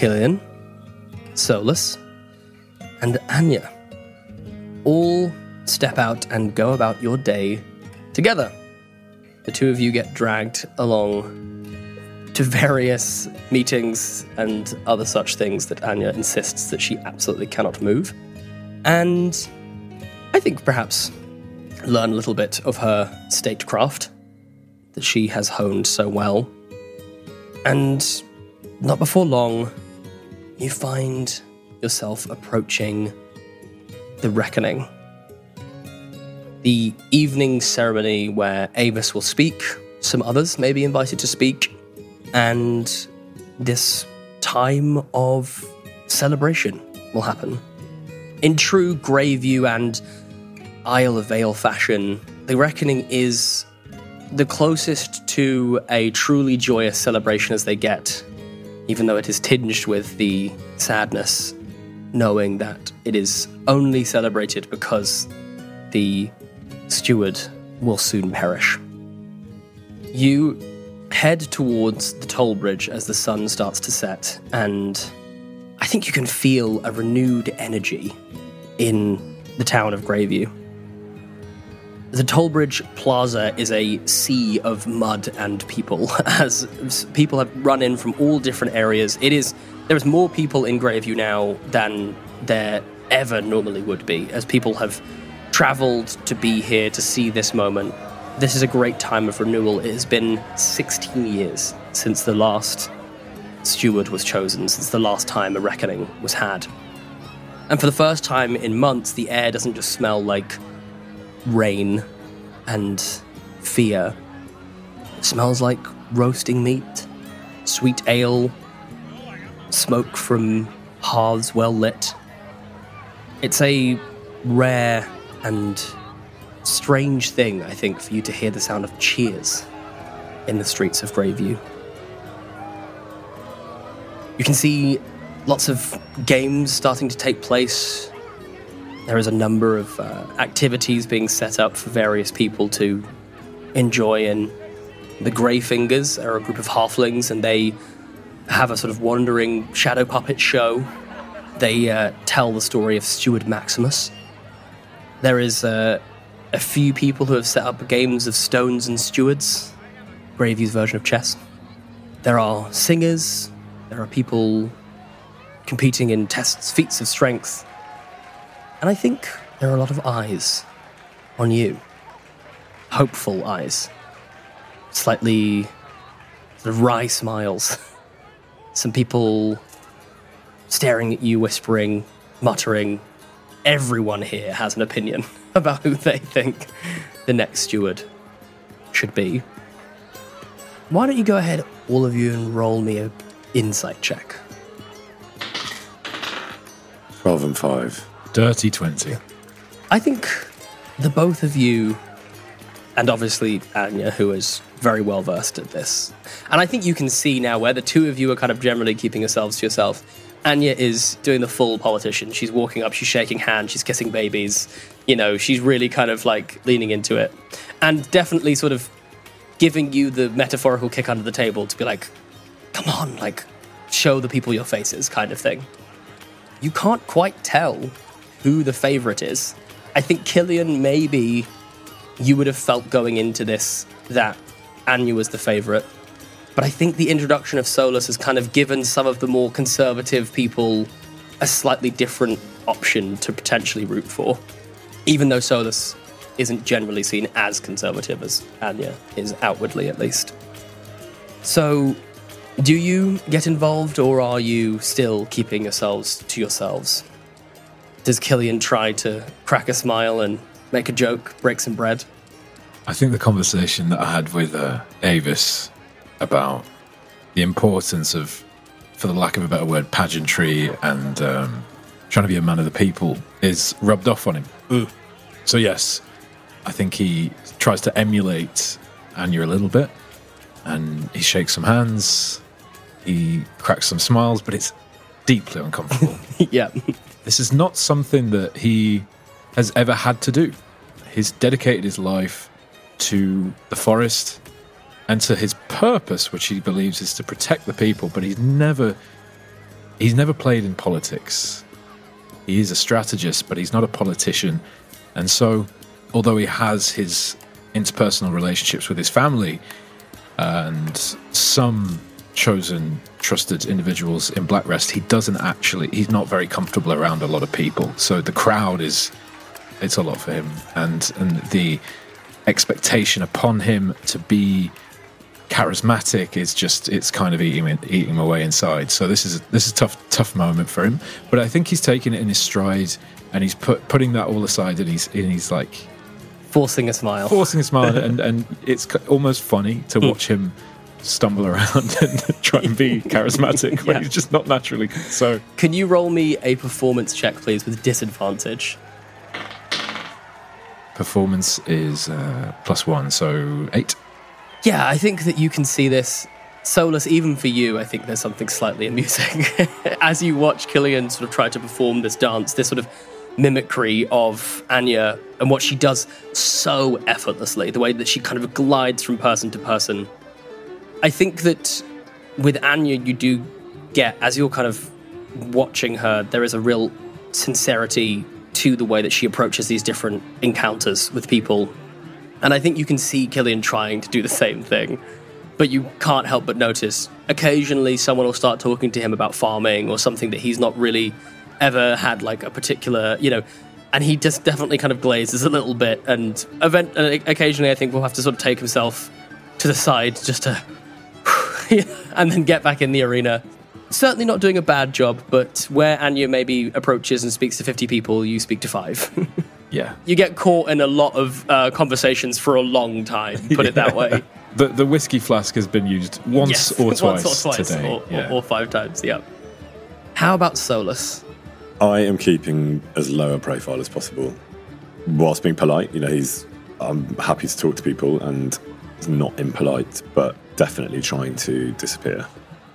Killian, Solus, and Anya all step out and go about your day together. The two of you get dragged along to various meetings and other such things that Anya insists that she absolutely cannot move. And I think perhaps learn a little bit of her statecraft that she has honed so well. And not before long, you find yourself approaching the Reckoning. The evening ceremony where Avis will speak, some others may be invited to speak, and this time of celebration will happen. In true Greyview and Isle of Vale fashion, the Reckoning is the closest to a truly joyous celebration as they get, even though it is tinged with the sadness, knowing that it is only celebrated because the steward will soon perish. You head towards the toll bridge as the sun starts to set, and I think you can feel a renewed energy in the town of Greyview. The Tollbridge Plaza is a sea of mud and people, as people have run in from all different areas. There is more people in Greyview now than there ever normally would be, as people have travelled to be here to see this moment. This is a great time of renewal. It has been 16 years since the last steward was chosen, since the last time a reckoning was had. And for the first time in months, the air doesn't just smell like rain and fear. It smells like roasting meat, sweet ale, smoke from hearths well lit. It's a rare and strange thing, I think, for you to hear the sound of cheers in the streets of Greyview. You can see lots of games starting to take place. There is a number of activities being set up for various people to enjoy in. The Greyfingers are a group of halflings, and they have a sort of wandering shadow puppet show. They tell the story of Steward Maximus. There is a few people who have set up games of Stones and Stewards, Greyview's version of chess. There are singers. There are people competing in feats of strength. And I think there are a lot of eyes on you. Hopeful eyes. Slightly sort of wry smiles. Some people staring at you, whispering, muttering. Everyone here has an opinion about who they think the next steward should be. Why don't you go ahead, all of you, and roll me an insight check. 12 and 5. Dirty 20. I think the both of you, and obviously Anya, who is very well versed at this, and I think you can see now where the two of you are kind of generally keeping yourselves to yourself. Anya is doing the full politician. She's walking up, she's shaking hands, she's kissing babies. You know, she's really kind of like leaning into it. And definitely sort of giving you the metaphorical kick under the table to be like, come on, like, show the people your faces kind of thing. You can't quite tell who the favourite is. I think Killian, maybe you would have felt going into this that Anya was the favourite. But I think the introduction of Solus has kind of given some of the more conservative people a slightly different option to potentially root for. Even though Solus isn't generally seen as conservative as Anya is, outwardly at least. So, do you get involved, or are you still keeping yourselves to yourselves? Does Killian try to crack a smile and make a joke, break some bread? I think the conversation that I had with Avis about the importance of, for the lack of a better word, pageantry and trying to be a man of the people is rubbed off on him. Mm. So yes, I think he tries to emulate Anya a little bit, and he shakes some hands, he cracks some smiles, but it's deeply uncomfortable. Yeah. This is not something that he has ever had to do. He's dedicated his life to the forest and to his purpose, which he believes is to protect the people, but he's never he's never played in politics. He is a strategist, but he's not a politician. And so, although he has his interpersonal relationships with his family and some chosen trusted individuals in Blackrest, he's not very comfortable around a lot of people. So the crowd it's a lot for him, and the expectation upon him to be charismatic it's kind of eating him away inside. So this is a tough moment for him, but I think he's taking it in his stride, and he's putting that all aside, and he's like forcing a smile, and it's almost funny to watch him stumble around and try and be charismatic when he's just not naturally. So can you roll me a performance check, please, with disadvantage? Performance is +1, so 8. Yeah, I think that you can see this. Solus, even for you, I think there's something slightly amusing. As you watch Killian sort of try to perform this dance, this sort of mimicry of Anya, and what she does so effortlessly, the way that she kind of glides from person to person. I think that with Anya, you do get, as you're kind of watching her, there is a real sincerity to the way that she approaches these different encounters with people. And I think you can see Killian trying to do the same thing, but you can't help but notice occasionally someone will start talking to him about farming or something that he's not really ever had like a particular, and he just definitely kind of glazes a little bit, and occasionally I think will have to sort of take himself to the side just to and then get back in the arena. Certainly not doing a bad job, but where Anya maybe approaches and speaks to 50 people, you speak to 5. Yeah. You get caught in a lot of conversations for a long time, put it that way. The whiskey flask has been used once or twice today. Or 5 times, yeah. How about Solus? I am keeping as low a profile as possible, whilst being polite. I'm happy to talk to people and not impolite, but definitely trying to disappear.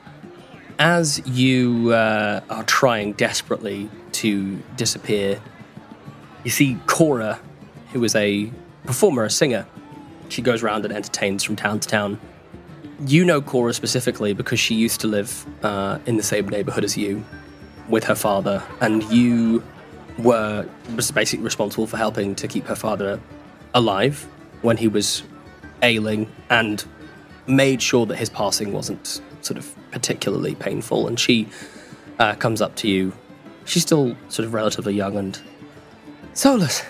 As you are trying desperately to disappear, you see Cora, who is a performer, a singer. She goes around and entertains from town to town. You know Cora specifically because she used to live in the same neighborhood as you with her father, and you were basically responsible for helping to keep her father alive when he was ailing, and made sure that his passing wasn't sort of particularly painful. And she comes up to you. She's still sort of relatively young, and Solus,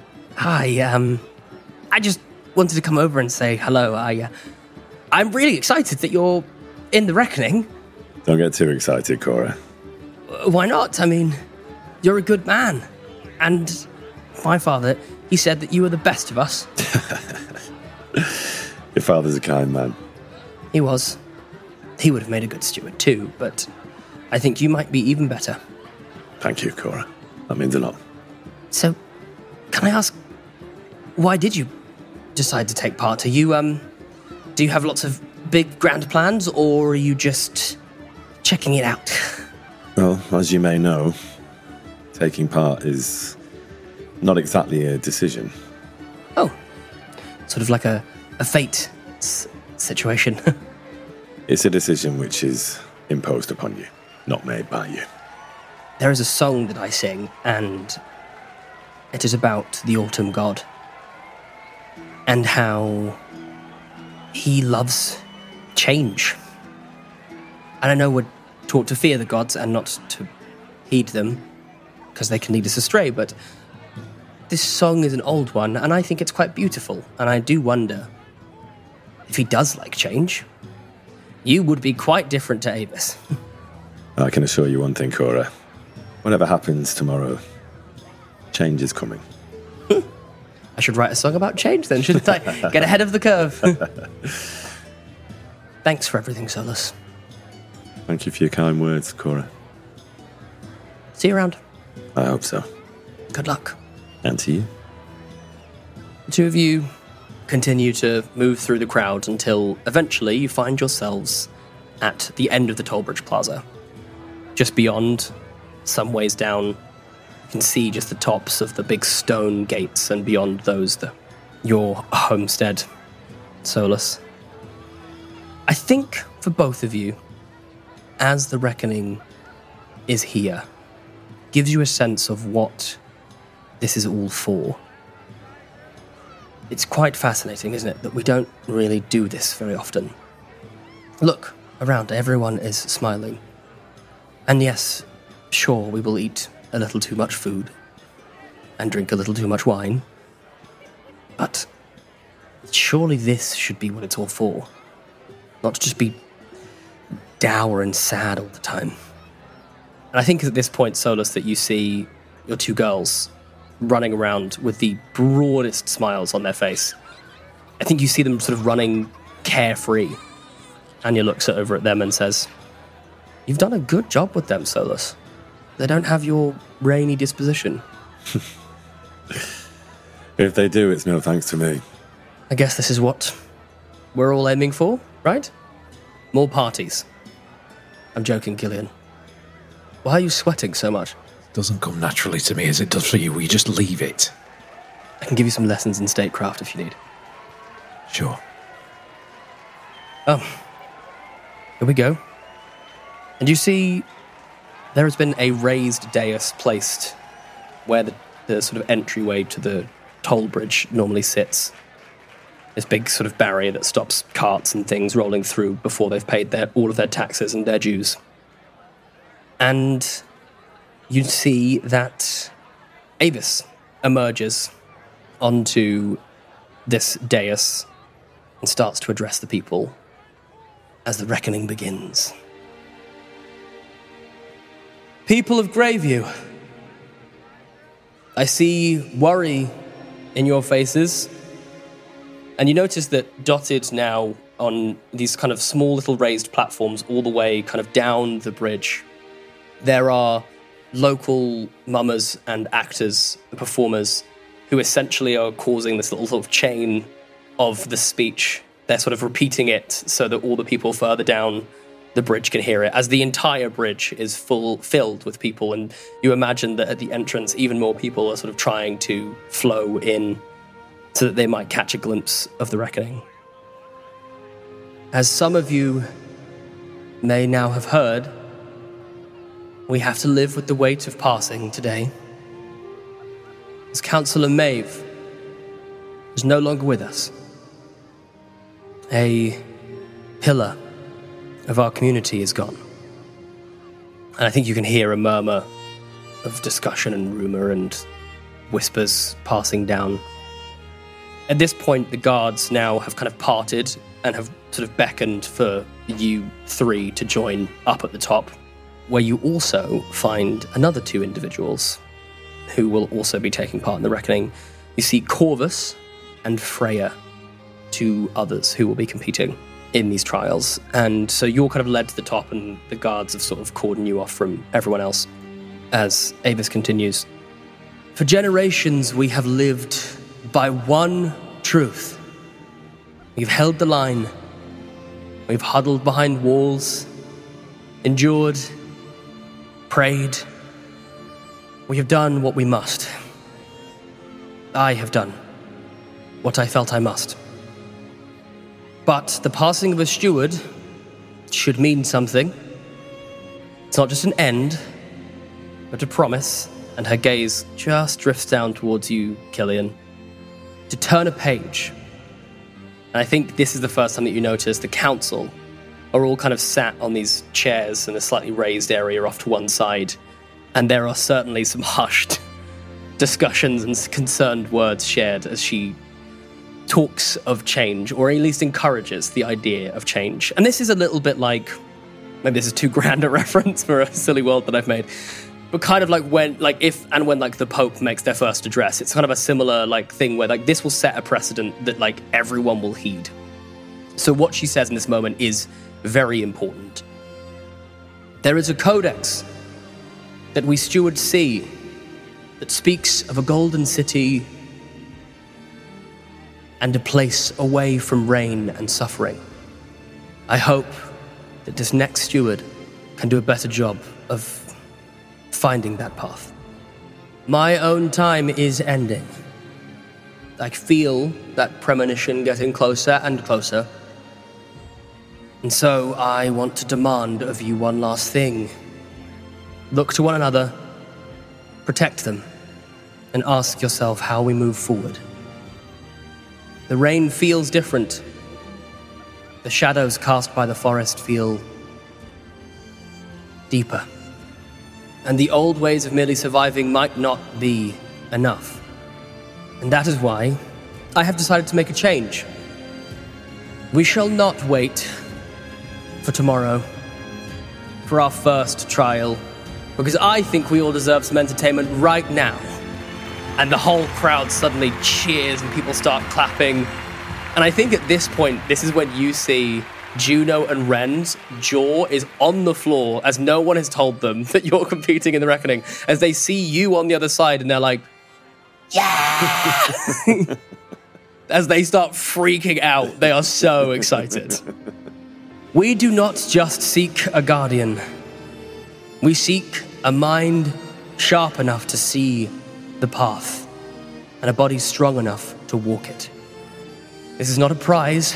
hi, I just wanted to come over and say hello. I'm really excited that you're in the Reckoning. Don't get too excited, Cora. Why not? I mean, you're a good man. And my father, he said that you were the best of us. Your father's a kind man. He was. He would have made a good steward too, but I think you might be even better. Thank you, Cora. That means a lot. So, can I ask, why did you decide to take part? Do you have lots of big grand plans, or are you just checking it out? Well, as you may know, taking part is not exactly a decision. Oh, sort of like a fate situation. It's a decision which is imposed upon you, not made by you. There is a song that I sing, and it is about the autumn god and how he loves change. And I know we're taught to fear the gods and not to heed them because they can lead us astray, but this song is an old one, and I think it's quite beautiful. And I do wonder if he does like change. You would be quite different to Avis. I can assure you one thing, Cora. Whatever happens tomorrow, change is coming. I should write a song about change then, shouldn't I? Get ahead of the curve. Thanks for everything, Solus. Thank you for your kind words, Cora. See you around. I hope so. Good luck. And to you. The two of you continue to move through the crowd until eventually you find yourselves at the end of the Tollbridge Plaza. Just beyond, some ways down, you can see just the tops of the big stone gates, and beyond those, your homestead, Solus. I think for both of you, as the Reckoning is here. Gives you a sense of what this is all for. It's quite fascinating, isn't it, that we don't really do this very often. Look around, everyone is smiling. And yes, sure, we will eat a little too much food and drink a little too much wine. But surely this should be what it's all for. Not to just be dour and sad all the time. And I think at this point, Solus, that you see your two girls running around with the broadest smiles on their face. I think you see them sort of running carefree. Anya looks over at them and says, "You've done a good job with them, Solus. They don't have your rainy disposition." If they do, it's no thanks to me. I guess this is what we're all aiming for, right? More parties. I'm joking, Gillian. Why are you sweating so much? It doesn't come naturally to me as it does for you. We just leave it. I can give you some lessons in statecraft if you need. Sure. Oh. Here we go. And you see there has been a raised dais placed where the sort of entryway to the toll bridge normally sits. This big sort of barrier that stops carts and things rolling through before they've paid all of their taxes and their dues. And you see that Avis emerges onto this dais and starts to address the people as the reckoning begins. People of Greyview, I see worry in your faces, and you notice that dotted now on these kind of small little raised platforms all the way kind of down the bridge, there are local mummers and actors and performers who essentially are causing this little sort of chain of the speech. They're sort of repeating it so that all the people further down the bridge can hear it, as the entire bridge is filled with people, and you imagine that at the entrance even more people are sort of trying to flow in so that they might catch a glimpse of the reckoning. As some of you may now have heard, we have to live with the weight of passing today. As Councillor Maeve is no longer with us, a pillar of our community is gone. And I think you can hear a murmur of discussion and rumour and whispers passing down. At this point, the guards now have kind of parted and have sort of beckoned for you three to join up at the top, where you also find another two individuals who will also be taking part in the reckoning. You see Corvus and Freya, two others who will be competing in these trials. And so you're kind of led to the top, and the guards have sort of cordoned you off from everyone else. As Avis continues, "For generations we have lived by one truth. We've held the line. We've huddled behind walls, endured, prayed. We have done what we must. I have done what I felt I must. But the passing of a steward should mean something. It's not just an end, but a promise," and her gaze just drifts down towards you, Killian, "to turn a page." And I think this is the first time that you notice the council are all kind of sat on these chairs in a slightly raised area off to one side, and there are certainly some hushed discussions and concerned words shared as she talks of change, or at least encourages the idea of change. And this is a little bit like, maybe this is too grand a reference for a silly world that I've made, but kind of like when the Pope makes their first address, it's kind of a similar like thing where like this will set a precedent that like everyone will heed. So what she says in this moment is very important. "There is a codex that we stewards see that speaks of a golden city and a place away from rain and suffering. I hope that this next steward can do a better job of finding that path. My own time is ending. I feel that premonition getting closer and closer. And so I want to demand of you one last thing. look to one another, protect them, and ask yourself how we move forward. The rain feels different. The shadows cast by the forest feel deeper. And the old ways of merely surviving might not be enough. And that is why I have decided to make a change. We shall not wait for tomorrow, for our first trial, because I think we all deserve some entertainment right now. And the whole crowd suddenly cheers and people start clapping. And I think at this point, this is when you see Juno and Ren's jaw is on the floor as no one has told them that you're competing in the reckoning, as they see you on the other side and they're like, yeah! As they start freaking out, they are so excited. We do not just seek a guardian. We seek a mind sharp enough to see the path, and a body strong enough to walk it. This is not a prize.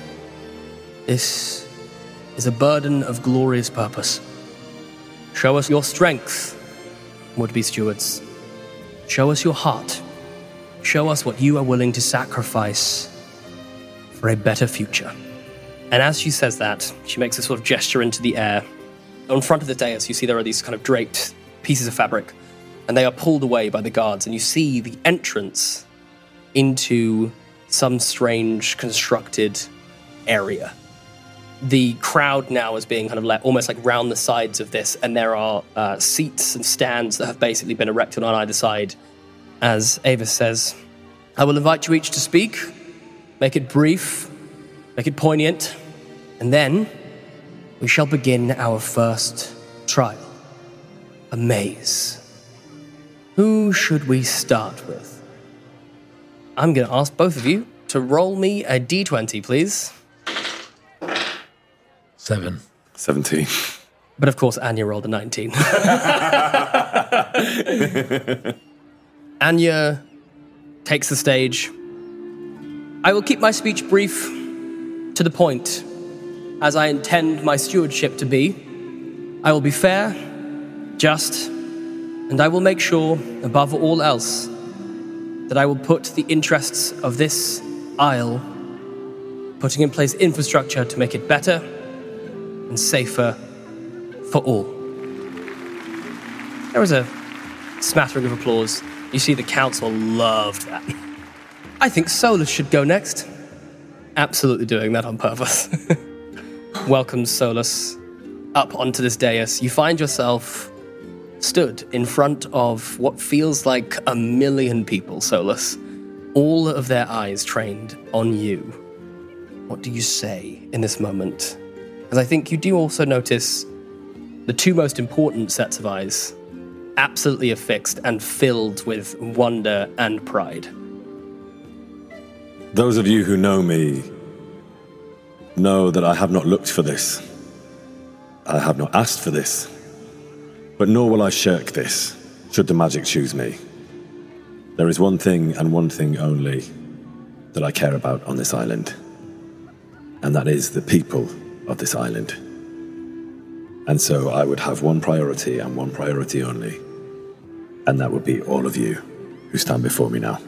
This is a burden of glorious purpose. Show us your strength, would-be stewards. Show us your heart. Show us what you are willing to sacrifice for a better future. And as she says that, she makes a sort of gesture into the air. In front of the dais, you see there are these kind of draped pieces of fabric, and they are pulled away by the guards, and you see the entrance into some strange constructed area. The crowd now is being kind of let almost like round the sides of this, and there are seats and stands that have basically been erected on either side. As Avis says, I will invite you each to speak, make it brief, make it poignant, and then we shall begin our first trial. A maze. Who should we start with? I'm going to ask both of you to roll me a d20, please. 7. 17. But of course, Anya rolled a 19. Anya takes the stage. I will keep my speech brief, to the point, as I intend my stewardship to be. I will be fair, just, and I will make sure, above all else, that I will put the interests of this isle, putting in place infrastructure to make it better and safer for all. There was a smattering of applause. You see the council loved that. I think Solus should go next. Absolutely doing that on purpose. Welcome, Solus, up onto this dais. You find yourself stood in front of what feels like 1 million people, Solus. All of their eyes trained on you. What do you say in this moment? Because I think you do also notice the two most important sets of eyes absolutely affixed and filled with wonder and pride. Those of you who know me know that I have not looked for this. I have not asked for this. But nor will I shirk this, should the magic choose me. There is one thing and one thing only that I care about on this island. And that is the people of this island. And so I would have one priority and one priority only. And that would be all of you who stand before me now.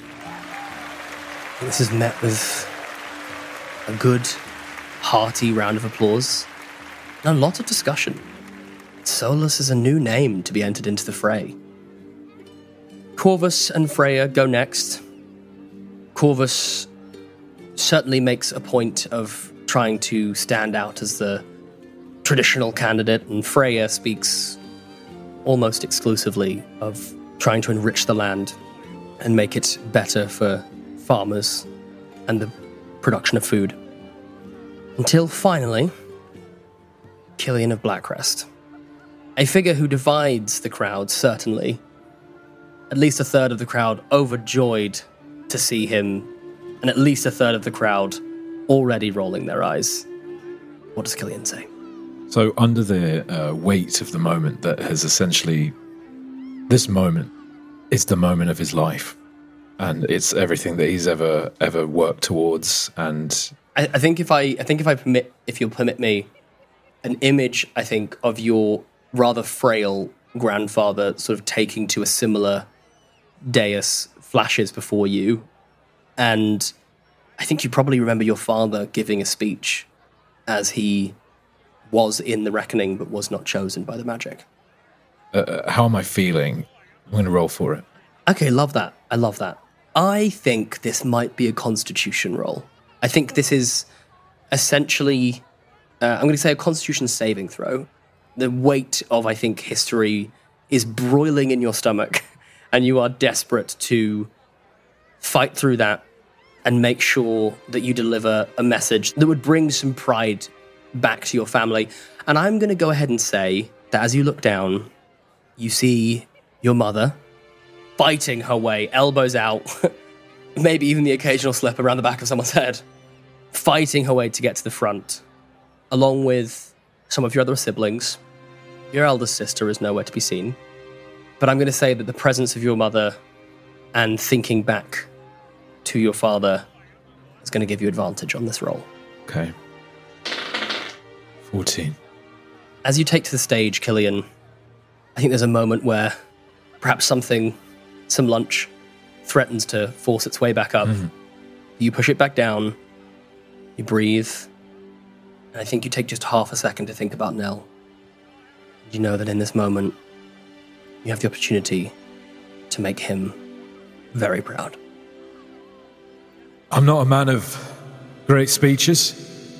This is met with a good, hearty round of applause and a lot of discussion. Solus is a new name to be entered into the fray. Corvus and Freya go next. Corvus certainly makes a point of trying to stand out as the traditional candidate, and Freya speaks almost exclusively of trying to enrich the land and make it better for farmers and the production of food. Until finally, Killian of Blackrest. A figure who divides the crowd, certainly. At least a third of the crowd overjoyed to see him, and at least a third of the crowd already rolling their eyes. What does Killian say? So under the weight of the moment that has essentially... This moment is the moment of his life. And it's everything that he's ever worked towards. And I think if you'll permit me, an image, I think, of your rather frail grandfather sort of taking to a similar dais flashes before you. And I think you probably remember your father giving a speech as he was in the reckoning but was not chosen by the magic. How am I feeling? I'm going to roll for it. Okay, love that. I love that. I think this might be a constitution roll. I think this is essentially, I'm going to say a constitution saving throw. The weight of, I think, history is broiling in your stomach, and you are desperate to fight through that and make sure that you deliver a message that would bring some pride back to your family. And I'm going to go ahead and say that as you look down, you see your mother fighting her way, elbows out, maybe even the occasional slip around the back of someone's head, fighting her way to get to the front, along with some of your other siblings. Your eldest sister is nowhere to be seen. But I'm going to say that the presence of your mother and thinking back to your father is going to give you advantage on this roll. Okay. 14. As you take to the stage, Killian, I think there's a moment where perhaps some lunch, threatens to force its way back up. Mm-hmm. You push it back down, you breathe, and I think you take just half a second to think about Nell. You know that in this moment, you have the opportunity to make him very proud. I'm not a man of great speeches,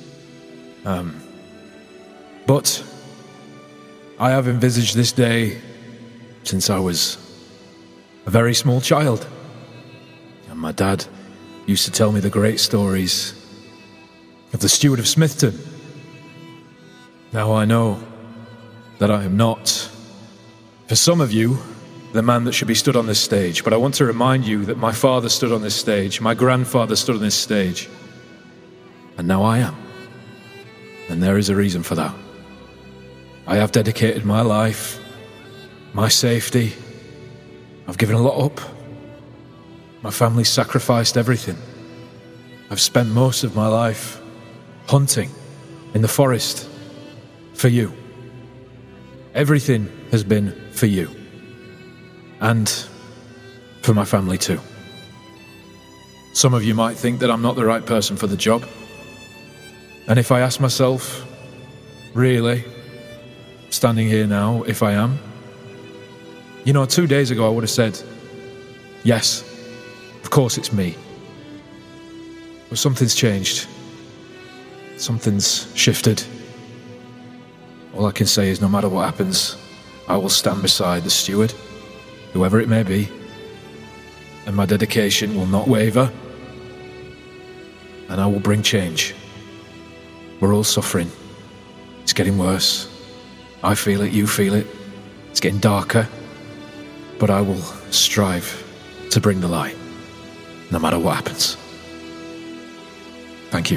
but I have envisaged this day since I was a very small child. And my dad used to tell me the great stories of the Steward of Smithton. Now I know that I am not, for some of you, the man that should be stood on this stage, but I want to remind you that my father stood on this stage, my grandfather stood on this stage, and now I am. And there is a reason for that. I have dedicated my life, my safety. I've given a lot up. My family sacrificed everything. I've spent most of my life hunting in the forest for you. Everything has been for you. And for my family too. Some of you might think that I'm not the right person for the job. And if I ask myself, really, standing here now, if I am, 2 days ago I would have said, yes, of course it's me. But something's changed. Something's shifted. All I can say is no matter what happens, I will stand beside the steward, whoever it may be, and my dedication will not waver, and I will bring change. We're all suffering. It's getting worse. I feel it, you feel it. It's getting darker, but I will strive to bring the light, no matter what happens. Thank you.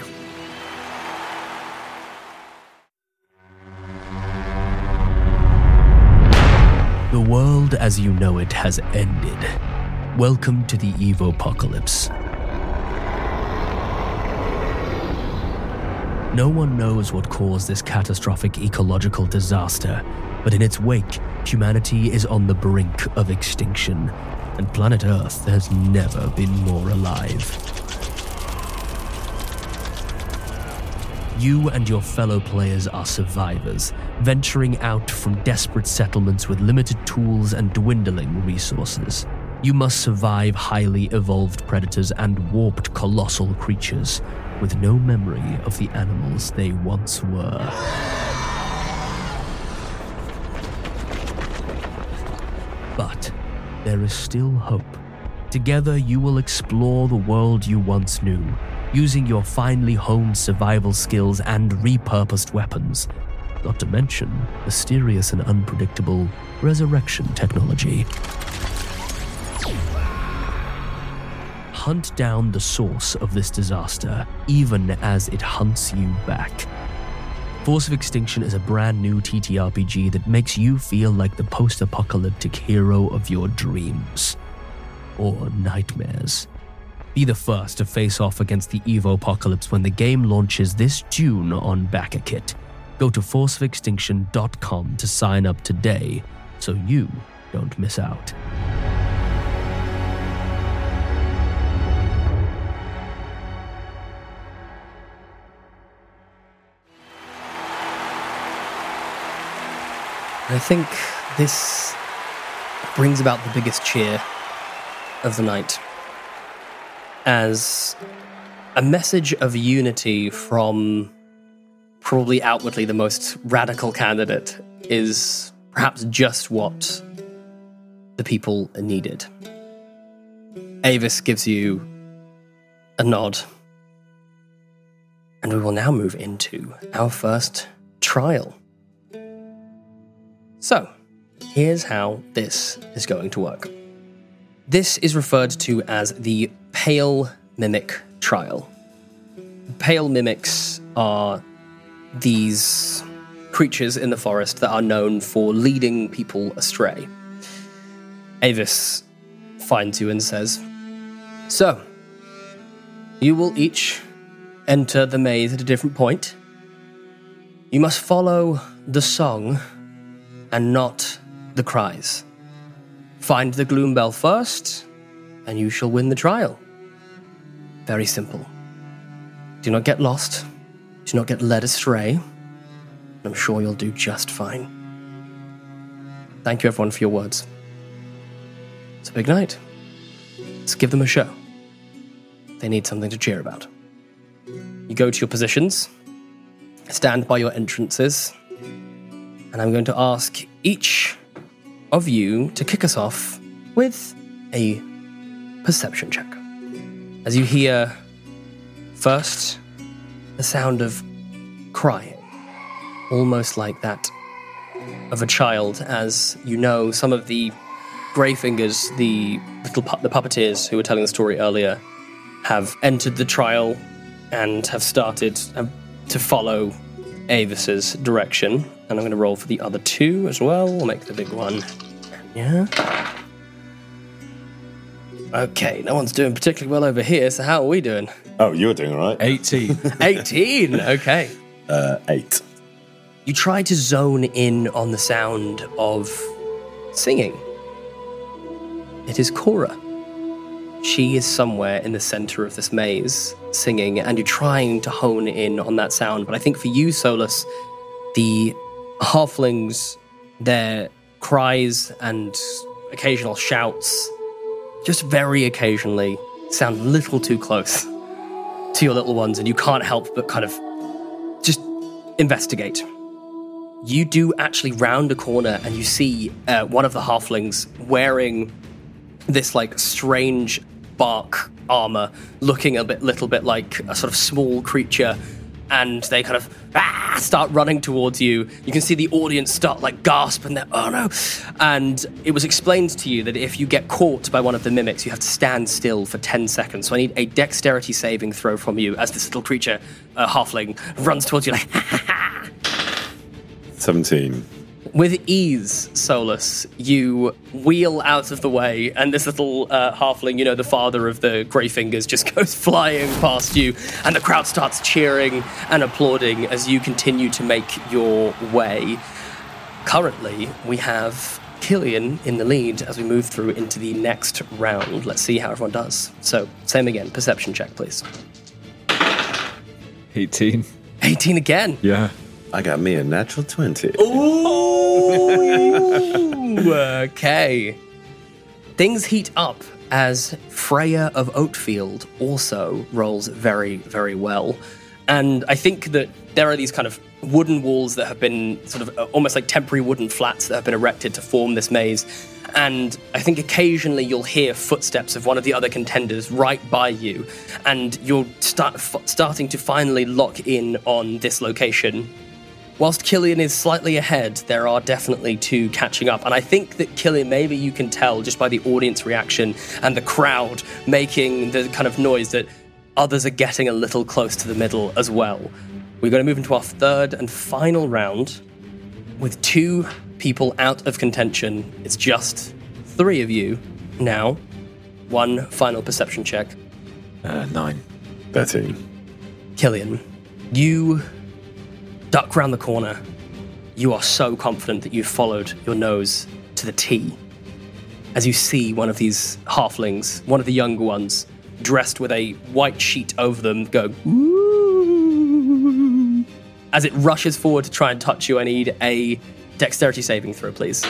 The world as you know it has ended. Welcome to the Evopocalypse. No one knows what caused this catastrophic ecological disaster, but in its wake, humanity is on the brink of extinction, and planet Earth has never been more alive. You and your fellow players are survivors, venturing out from desperate settlements with limited tools and dwindling resources. You must survive highly evolved predators and warped colossal creatures with no memory of the animals they once were. But there is still hope. Together you will explore the world you once knew, using your finely honed survival skills and repurposed weapons, not to mention mysterious and unpredictable resurrection technology. Hunt down the source of this disaster, even as it hunts you back. Force of Extinction is a brand new TTRPG that makes you feel like the post-apocalyptic hero of your dreams. Or nightmares. Be the first to face off against the Evopocalypse when the game launches this June on BackerKit. Go to forceofextinction.com to sign up today so you don't miss out. I think this brings about the biggest cheer of the night, as a message of unity from probably outwardly the most radical candidate is perhaps just what the people needed. Avis gives you a nod, and we will now move into our first trial. So, here's how this is going to work. This is referred to as the Pale Mimic Trial. Pale Mimics are these creatures in the forest that are known for leading people astray. Avis finds you and says, "So, you will each enter the maze at a different point. You must follow the song and not the cries. Find the Gloom Bell first, and you shall win the trial. Very simple. Do not get lost. Do not get led astray. I'm sure you'll do just fine." Thank you, everyone, for your words. It's a big night. Let's give them a show. They need something to cheer about. You go to your positions, stand by your entrances, and I'm going to ask each of you to kick us off with a perception check. As you hear, first, the sound of crying, almost like that of a child, as you know some of the Greyfingers, the puppeteers who were telling the story earlier, have entered the trial and have started to follow Avis's direction. And I'm going to roll for the other two as well. We'll make the big one. Yeah. Okay, no one's doing particularly well over here, so how are we doing? Oh, you're doing all right. 18. 18, okay. 8. You try to zone in on the sound of singing. It is Cora. She is somewhere in the center of this maze singing, and you're trying to hone in on that sound. But I think for you, Solus, the halflings, their cries and occasional shouts, just very occasionally, sound a little too close to your little ones, and you can't help but kind of just investigate. You do actually round a corner, and you see one of the halflings wearing this like strange bark armor, looking a little bit like a sort of small creature, and they kind of start running towards you. You can see the audience start like gasp, and they're, "Oh no!" And it was explained to you that if you get caught by one of the mimics, you have to stand still for 10 seconds. So I need a dexterity saving throw from you as this little creature, halfling, runs towards you like, 17. With ease, Solus, you wheel out of the way, and this little halfling, you know, the father of the Greyfingers, just goes flying past you, and the crowd starts cheering and applauding as you continue to make your way. Currently, we have Killian in the lead as we move through into the next round. Let's see how everyone does. So, same again, perception check, please. 18. 18 again. Yeah. I got me a natural 20. Ooh, okay. Things heat up as Freya of Oatfield also rolls very, very well. And I think that there are these kind of wooden walls that have been sort of almost like temporary wooden flats that have been erected to form this maze. And I think occasionally you'll hear footsteps of one of the other contenders right by you. And you're starting to finally lock in on this location. Whilst Killian is slightly ahead, there are definitely two catching up. And I think that Killian, maybe you can tell just by the audience reaction and the crowd making the kind of noise that others are getting a little close to the middle as well. We're going to move into our third and final round with two people out of contention. It's just 3 of you now. One final perception check. 9. 13. Killian, you duck round the corner. You are so confident that you've followed your nose to to the T as you see one of these halflings, one of the younger ones, dressed with a white sheet over them, go "Ooh." As it rushes forward to try and touch you. I need a dexterity saving throw, please.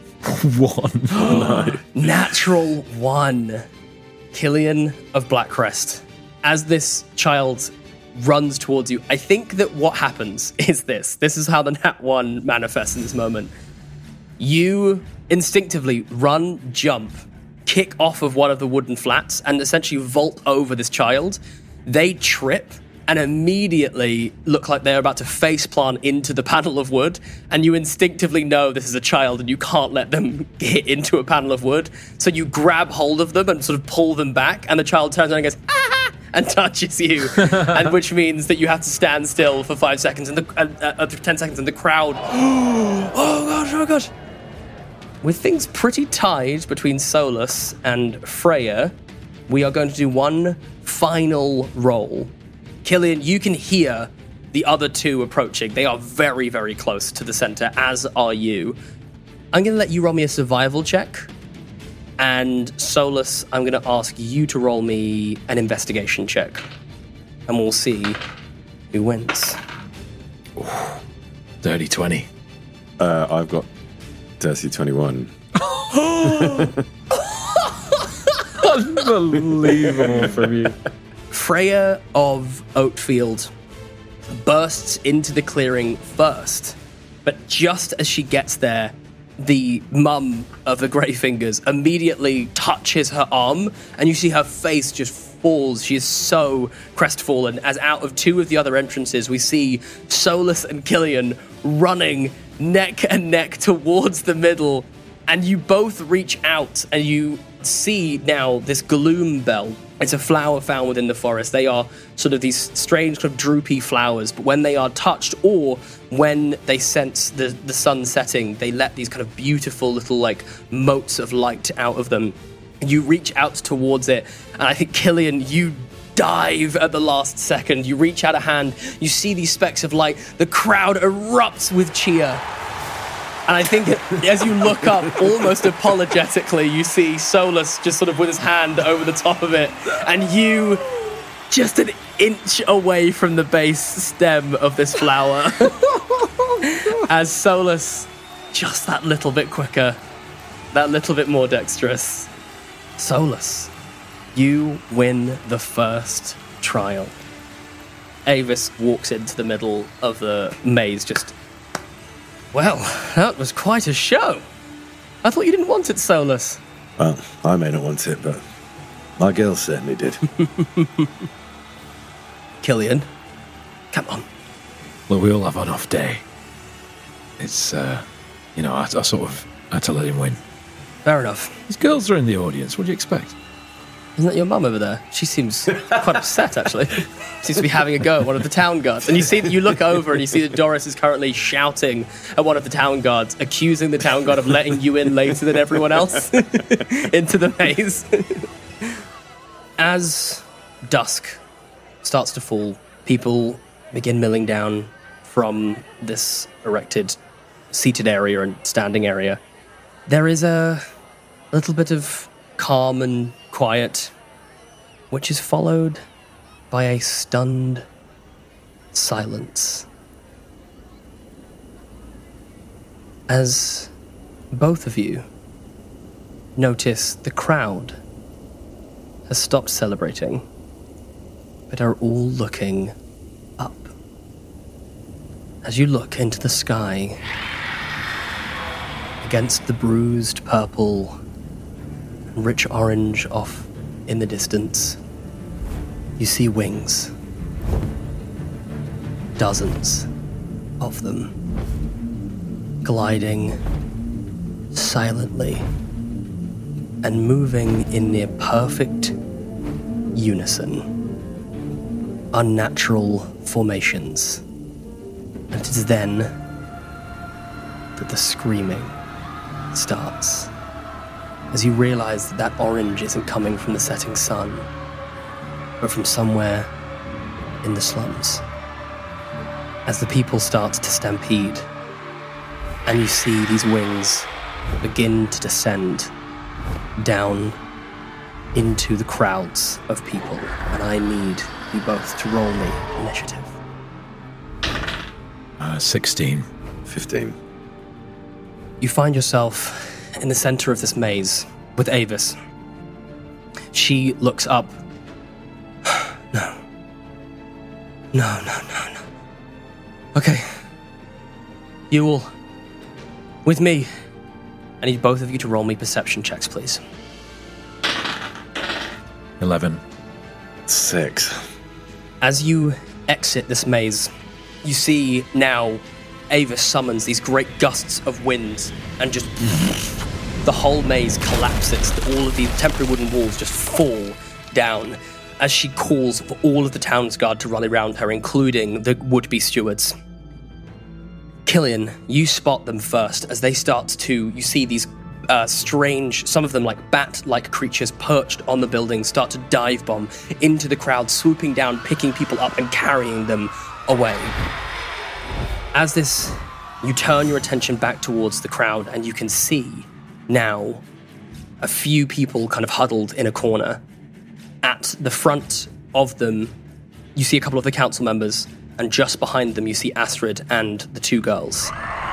1. Natural 1. Killian of Blackcrest. As this child runs towards you, I think that what happens is this. This is how the Nat 1 manifests in this moment. You instinctively run, jump, kick off of one of the wooden flats, and essentially vault over this child. They trip and immediately look like they're about to faceplant into the panel of wood, and you instinctively know this is a child and you can't let them hit into a panel of wood. So you grab hold of them and sort of pull them back, and the child turns around and goes, "Ah!" and touches you, and which means that you have to stand still for 5 seconds, and 10 seconds, and the crowd, oh gosh. With things pretty tied between Solus and Freya, we are going to do one final roll. Killian, you can hear the other two approaching. They are very, very close to the center, as are you. I'm going to let you roll me a survival check. And Solus, I'm going to ask you to roll me an investigation check. And we'll see who wins. Dirty 20. I've got Dirty 21. Unbelievable from you. Freya of Oatfield bursts into the clearing first, but just as she gets there, the mum of the Greyfingers immediately touches her arm, and you see her face just falls. She is so crestfallen, as out of two of the other entrances, we see Solus and Killian running neck and neck towards the middle, and you both reach out, and you see now this gloom bell. It's a flower found within the forest. They are sort of these strange kind of droopy flowers, but when they are touched or when they sense the sun setting, they let these kind of beautiful little like motes of light out of them. You reach out towards it, and I think, Killian, you dive at the last second. You reach out a hand, you see these specks of light, the crowd erupts with cheer. And I think as you look up, almost apologetically, you see Solus just sort of with his hand over the top of it, and you just an inch away from the base stem of this flower. As Solus, just that little bit quicker, that little bit more dexterous. Solus, you win the first trial. Avis walks into the middle of the maze, just... Well, that was quite a show. I thought you didn't want it, Solus. Well, I may not want it, but my girl certainly did. Killian, come on. Look, we all have an off day. It's, I sort of had to let him win. Fair enough. These girls are in the audience. What do you expect? Isn't that your mum over there? She seems quite upset, actually. Seems to be having a go at one of the town guards. And you look over and you see that Doris is currently shouting at one of the town guards, accusing the town guard of letting you in later than everyone else into the maze. As dusk starts to fall, people begin milling down from this erected seated area and standing area. There is a little bit of calm and quiet, which is followed by a stunned silence. As both of you notice the crowd has stopped celebrating, but are all looking up. As you look into the sky, against the bruised purple, rich orange off in the distance, you see wings. Dozens of them, gliding silently and moving in near perfect unison. Unnatural formations. And it is then that the screaming starts. As you realize that orange isn't coming from the setting sun, but from somewhere in the slums. As the people start to stampede, and you see these wings begin to descend down into the crowds of people, and I need you both to roll me initiative. 16. 15. You find yourself in the center of this maze with Avis. She looks up. No. Okay. You all, with me. I need both of you to roll me perception checks, please. 11. 6. As you exit this maze, you see now Avis summons these great gusts of wind, and just the whole maze collapses. All of the temporary wooden walls just fall down as she calls for all of the town's guard to rally around her, including the would-be stewards. Killian, you spot them first as they start to, you see these strange, some of them like bat-like creatures perched on the building, start to dive bomb into the crowd, swooping down, picking people up and carrying them away. As this, you turn your attention back towards the crowd, and you can see now a few people kind of huddled in a corner. At the front of them, you see a couple of the council members, and just behind them you see Astrid and the two girls.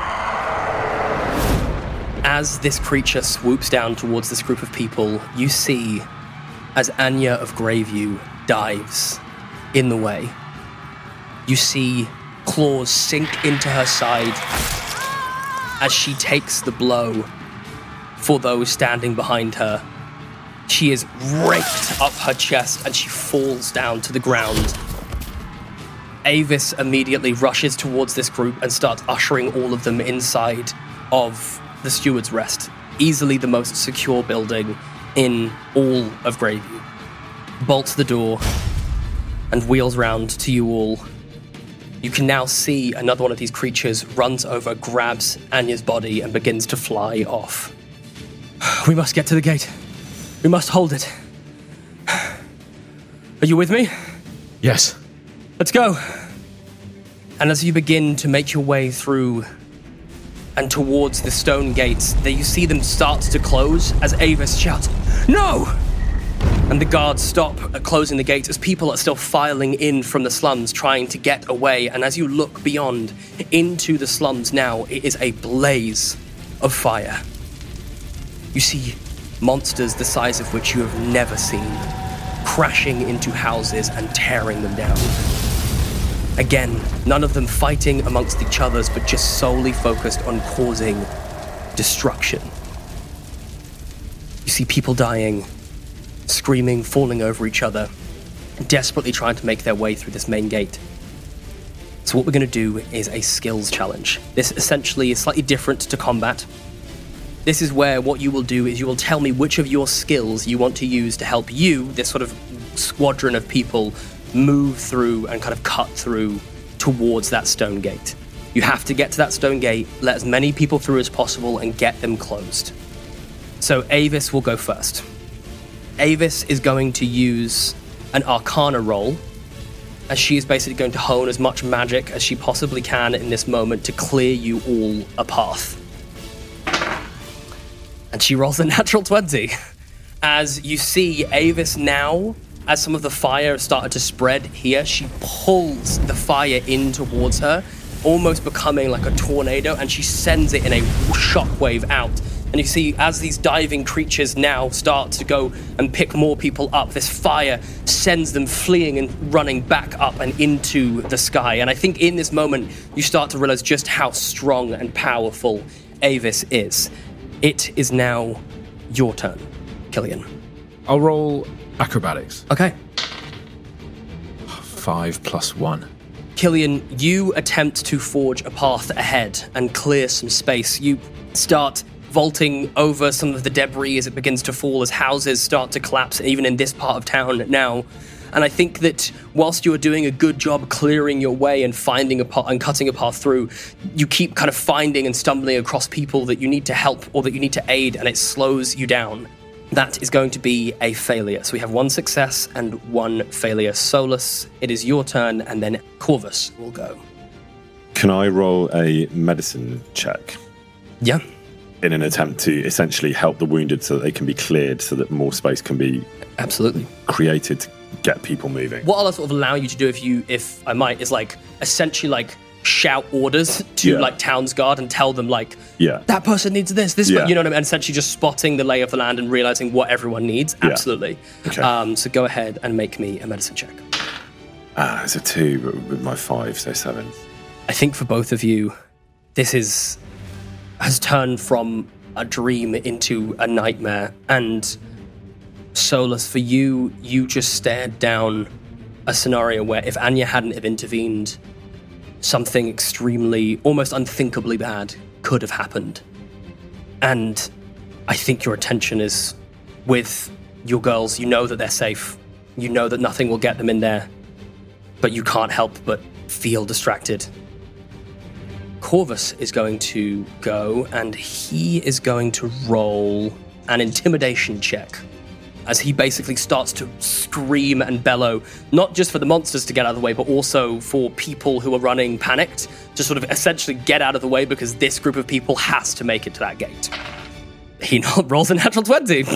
As this creature swoops down towards this group of people, you see as Anya of Greyview dives in the way. You see claws sink into her side as she takes the blow for those standing behind her. She is raked up her chest and she falls down to the ground. Avis immediately rushes towards this group and starts ushering all of them inside of the Steward's Rest, easily the most secure building in all of Greyview. Bolts the door and wheels round to you all. You can now see another one of these creatures runs over, grabs Anya's body, and begins to fly off. We must get to the gate. We must hold it. Are you with me? Yes. Let's go. And as you begin to make your way through and towards the stone gates, you see them start to close as Avis shouts, "No!" And the guards stop at closing the gates as people are still filing in from the slums trying to get away. And as you look beyond into the slums now, it is a blaze of fire. You see monsters the size of which you have never seen, crashing into houses and tearing them down. Again, none of them fighting amongst each other, but just solely focused on causing destruction. You see people dying, screaming, falling over each other, desperately trying to make their way through this main gate. So what we're going to do is a skills challenge. This essentially is slightly different to combat. This is where what you will do is you will tell me which of your skills you want to use to help you, this sort of squadron of people, move through and kind of cut through towards that stone gate. You have to get to that stone gate, let as many people through as possible, and get them closed. So Avis will go first. Avis is going to use an Arcana roll, as she is basically going to hone as much magic as she possibly can in this moment to clear you all a path. And she rolls a natural 20. As you see Avis now, as some of the fire started to spread here, she pulls the fire in towards her, almost becoming like a tornado, and she sends it in a shockwave out. And you see, as these diving creatures now start to go and pick more people up, this fire sends them fleeing and running back up and into the sky. And I think in this moment, you start to realize just how strong and powerful Avis is. It is now your turn, Killian. I'll roll acrobatics. Okay. 5 + 1. Killian, you attempt to forge a path ahead and clear some space. You start vaulting over some of the debris as it begins to fall, as houses start to collapse, even in this part of town now. And I think that whilst you're doing a good job clearing your way and finding a path and cutting a path through, you keep kind of finding and stumbling across people that you need to help or that you need to aid, and it slows you down. That is going to be a failure. So we have one success and one failure. Solus, it is your turn, and then Corvus will go. Can I roll a medicine check? Yeah. in an attempt to essentially help the wounded so that they can be cleared, so that more space can be Absolutely. created to get people moving. What I'll sort of allow you to do, if I might, is like essentially like shout orders to like Townsguard and tell them like, that person needs this, you know what I mean? And essentially just spotting the lay of the land and realizing what everyone needs. Absolutely. Okay. So go ahead and make me a medicine check. It's a 2, but with my 5, so 7. I think for both of you, this has turned from a dream into a nightmare. And Solus, for you just stared down a scenario where if Anya hadn't have intervened, something extremely, almost unthinkably bad could have happened. And I think your attention is with your girls. You know that they're safe. You know that nothing will get them in there. But you can't help but feel distracted. Corvus is going to go, and he is going to roll an intimidation check as he basically starts to scream and bellow, not just for the monsters to get out of the way, but also for people who are running panicked to sort of essentially get out of the way because this group of people has to make it to that gate. He rolls a natural 20.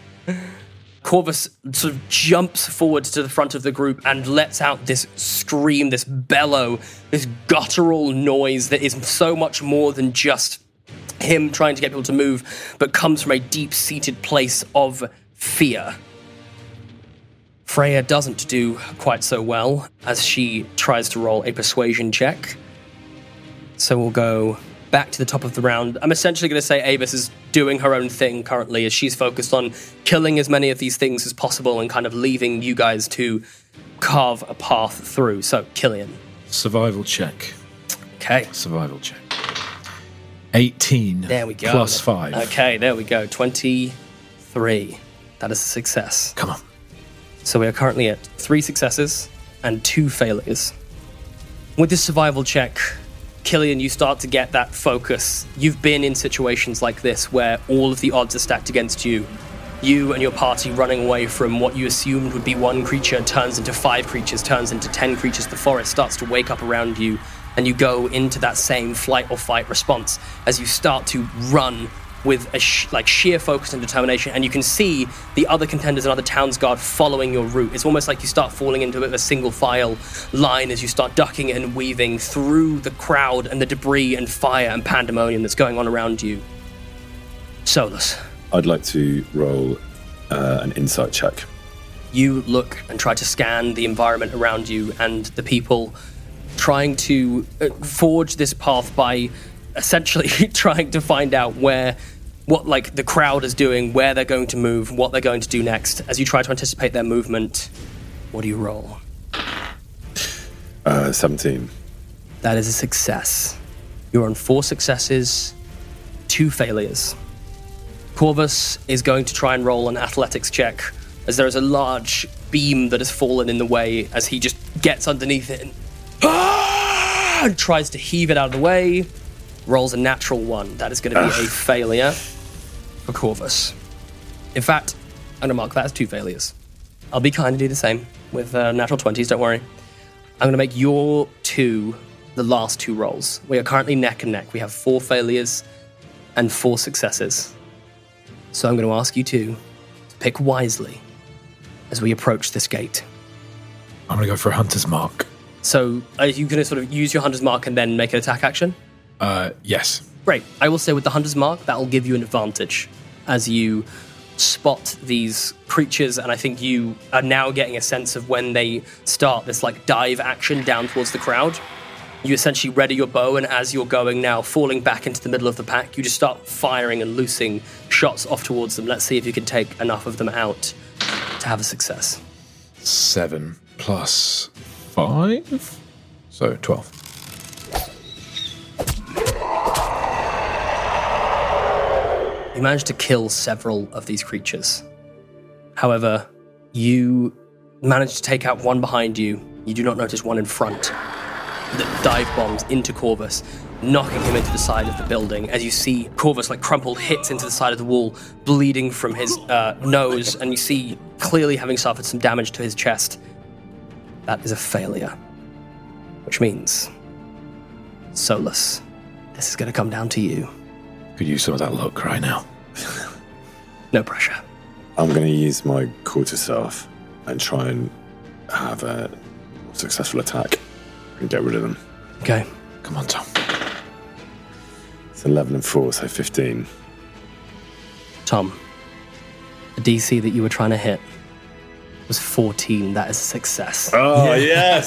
Corvus sort of jumps forward to the front of the group and lets out this scream, this bellow, this guttural noise that is so much more than just him trying to get people to move, but comes from a deep-seated place of fear. Freya doesn't do quite so well as she tries to roll a persuasion check. So we'll go back to the top of the round. I'm essentially going to say Avis is doing her own thing currently as she's focused on killing as many of these things as possible and kind of leaving you guys to carve a path through. So, Killian. Survival check. Okay. Survival check. 18. There we go. Plus 5. Okay, there we go. 23. That is a success. Come on. So we are currently at 3 successes and 2 failures. With this survival check, Killian, you start to get that focus. You've been in situations like this where all of the odds are stacked against you. You and your party running away from what you assumed would be 1 creature turns into 5 creatures, turns into 10 creatures. The forest starts to wake up around you, and you go into that same flight or fight response as you start to run with a sheer focus and determination, and you can see the other contenders and other Townsguard following your route. It's almost like you start falling into a bit of a single file line as you start ducking and weaving through the crowd and the debris and fire and pandemonium that's going on around you. Solus. I'd like to roll an insight check. You look and try to scan the environment around you and the people trying to forge this path by essentially trying to find out what like the crowd is doing, where they're going to move, what they're going to do next. As you try to anticipate their movement, what do you roll? 17. That is a success. You're on 4 successes, 2 failures. Corvus is going to try and roll an athletics check as there is a large beam that has fallen in the way as he just gets underneath it and tries to heave it out of the way. Rolls a natural 1. That is going to be a failure for Corvus. In fact, I'm going to mark that as 2 failures. I'll be kind and do the same with natural 20s, don't worry. I'm going to make your 2 the last 2 rolls. We are currently neck and neck. We have 4 failures and 4 successes. So I'm going to ask you to pick wisely as we approach this gate. I'm going to go for a hunter's mark. So are you going to sort of use your hunter's mark and then make an attack action? Yes. Great. I will say with the hunter's mark, that will give you an advantage as you spot these creatures, and I think you are now getting a sense of when they start this like dive action down towards the crowd. You essentially ready your bow, and as you're going now, falling back into the middle of the pack, you just start firing and loosing shots off towards them. Let's see if you can take enough of them out to have a success. 7 plus 5? So 12. You managed to kill several of these creatures. However, you managed to take out one behind you. You do not notice one in front that dive bombs into Corvus, knocking him into the side of the building. As you see Corvus, like crumpled, hits into the side of the wall, bleeding from his nose, and you see clearly having suffered some damage to his chest. That is a failure. Which means, Solus, this is going to come down to you. Could use some of that luck right now. No pressure. I'm going to use my quarterstaff and try and have a successful attack and get rid of them. Okay. Come on, Tom. It's 11 and 4, so 15. Tom, the DC that you were trying to hit was 14. That is a success. Oh, yes!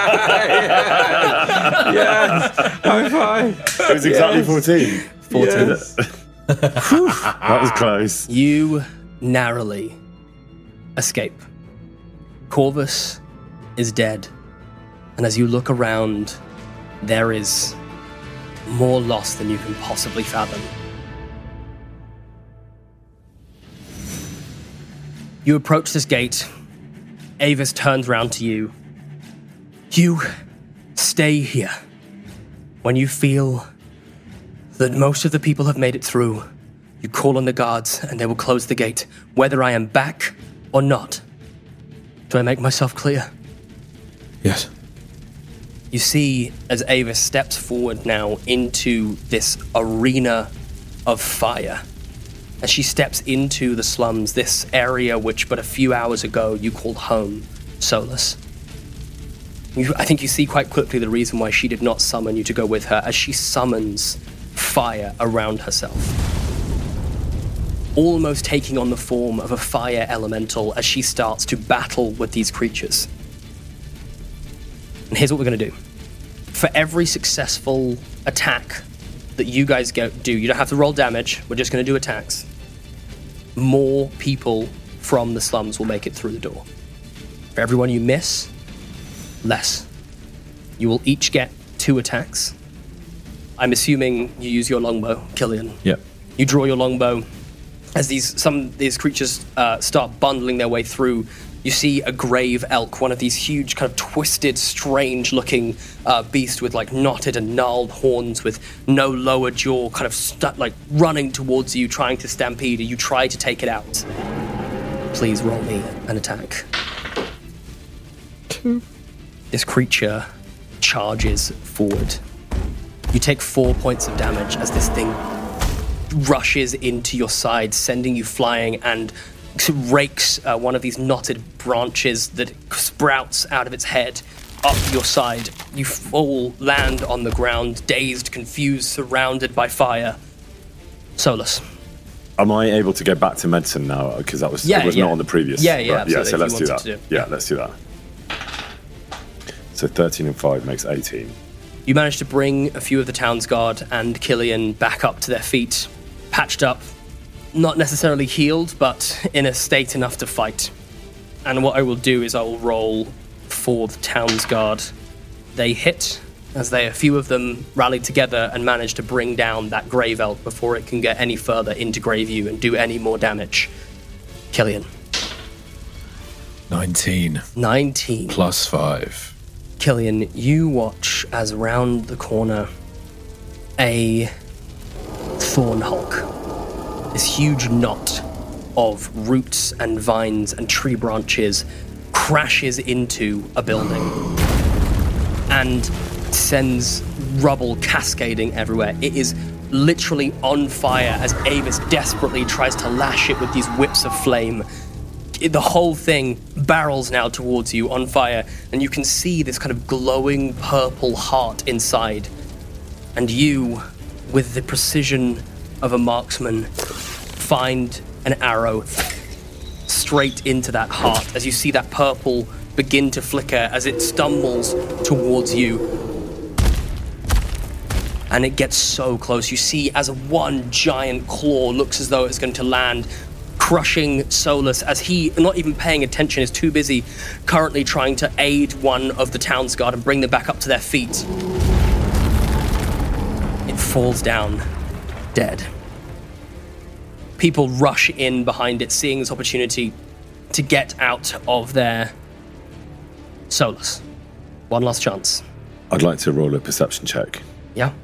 Yes! High five! It was exactly 14. 14. Yes. That was close. You narrowly escape. Corvus is dead. And as you look around, there is more loss than you can possibly fathom. You approach this gate. Avis turns round to you. You stay here. When you feel that most of the people have made it through, you call on the guards and they will close the gate, whether I am back or not. Do I make myself clear? Yes. You see, as Avis steps forward now into this arena of fire, as she steps into the slums, this area which but a few hours ago you called home, Solus. I think you see quite quickly the reason why she did not summon you to go with her, as she summons fire around herself, almost taking on the form of a fire elemental as she starts to battle with these creatures. And here's what we're going to do. For every successful attack that you guys do, you don't have to roll damage, we're just going to do attacks. More people from the slums will make it through the door. For everyone you miss, less. You will each get 2 attacks. I'm assuming you use your longbow, Killian. Yep. You draw your longbow. As some of these creatures start bundling their way through, you see a grave elk, one of these huge, kind of twisted, strange-looking beast with like knotted and gnarled horns, with no lower jaw, kind of running towards you, trying to stampede. You try to take it out. Please roll me an attack. 2. This creature charges forward. You take 4 points of damage as this thing rushes into your side, sending you flying, and rakes one of these knotted branches that sprouts out of its head up your side. You fall, land on the ground, dazed, confused, surrounded by fire. Solus. Am I able to go back to medicine now? Because that was not on the previous. Yeah, absolutely. So let's do that. Yeah, let's do that. So 13 and 5 makes 18. You manage to bring a few of the town's guard and Killian back up to their feet, patched up, not necessarily healed, but in a state enough to fight. And what I will do is I will roll for the town's guard. They hit, as a few of them rallied together and managed to bring down that grave elk before it can get any further into Graveview and do any more damage. Killian. 19. 19. Plus 5. Killian, you watch as around the corner a thorn hulk, this huge knot of roots and vines and tree branches, crashes into a building and sends rubble cascading everywhere. It is literally on fire as Avis desperately tries to lash it with these whips of flame. The whole thing barrels now towards you on fire, and you can see this kind of glowing purple heart inside. And you, with the precision of a marksman, find an arrow straight into that heart as you see that purple begin to flicker as it stumbles towards you. And it gets so close. You see as one giant claw looks as though it's going to land, crushing Solus as he, not even paying attention, is too busy currently trying to aid one of the town's guard and bring them back up to their feet. It falls down, dead. People rush in behind it, seeing this opportunity to get out of there. Solus, one last chance. I'd like to roll a perception check. Yeah?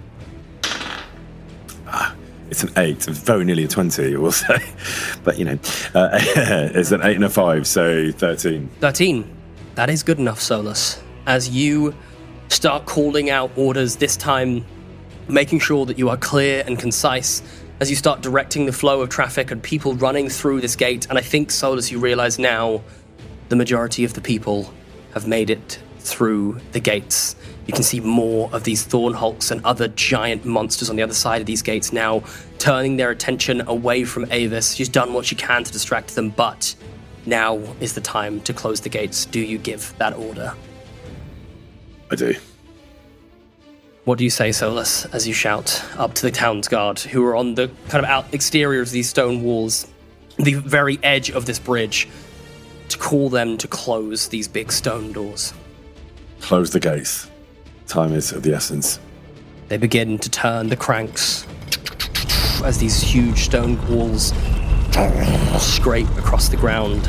It's an 8, very nearly a 20, we'll say. But, it's an 8 and a 5, so 13. 13. That is good enough, Solus. As you start calling out orders, this time making sure that you are clear and concise, as you start directing the flow of traffic and people running through this gate. And I think, Solus, you realize now the majority of the people have made it through the gates. You can see more of these thorn hulks and other giant monsters on the other side of these gates now, turning their attention away from Avis. She's done what she can to distract them, but now is the time to close the gates. Do you give that order? I do. What do you say, Solus, as you shout up to the town's guard, who are on the kind of exterior of these stone walls, the very edge of this bridge, to call them to close these big stone doors? Close the gates. Time is of the essence. They begin to turn the cranks as these huge stone walls scrape across the ground.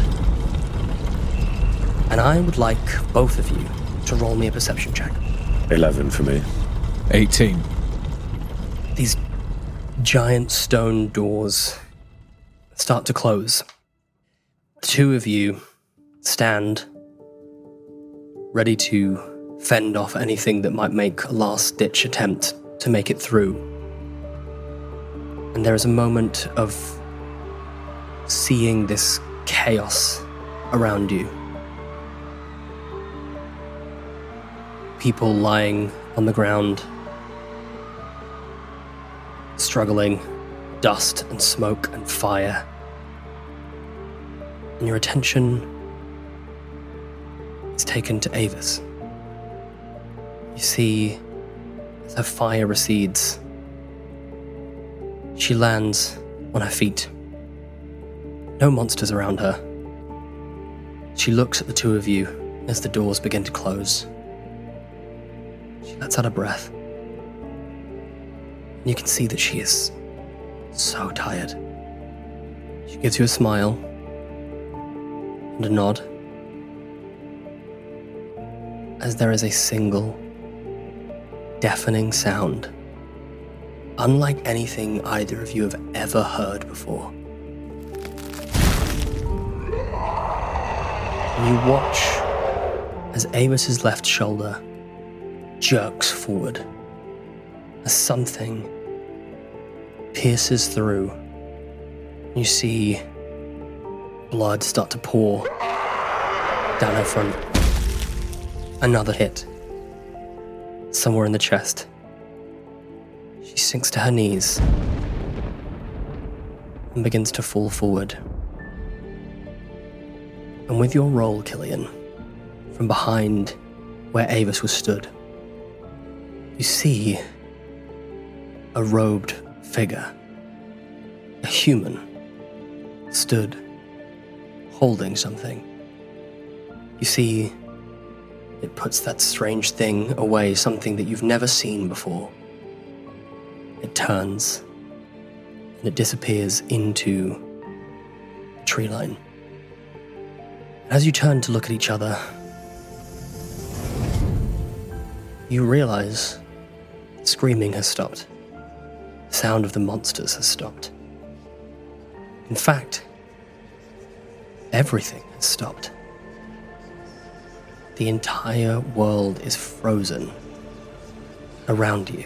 And I would like both of you to roll me a perception check. 11 for me. 18. These giant stone doors start to close. The two of you stand ready to fend off anything that might make a last-ditch attempt to make it through. And there is a moment of seeing this chaos around you. People lying on the ground, struggling, dust and smoke and fire. And your attention is taken to Avis. You see, as her fire recedes, she lands on her feet. No monsters around her. She looks at the two of you as the doors begin to close. She lets out a breath. And you can see that she is so tired. She gives you a smile and a nod as there is a single deafening sound, unlike anything either of you have ever heard before. And you watch as Avis's left shoulder jerks forward as something pierces through. You see blood start to pour down her front. Another hit somewhere in the chest. She sinks to her knees and begins to fall forward. And with your roll, Killian, from behind where Avis was stood, you see a robed figure, a human, stood holding something. You see, it puts that strange thing away, something that you've never seen before. It turns, and it disappears into the tree line. And as you turn to look at each other, you realize screaming has stopped. The sound of the monsters has stopped. In fact, everything has stopped. The entire world is frozen around you.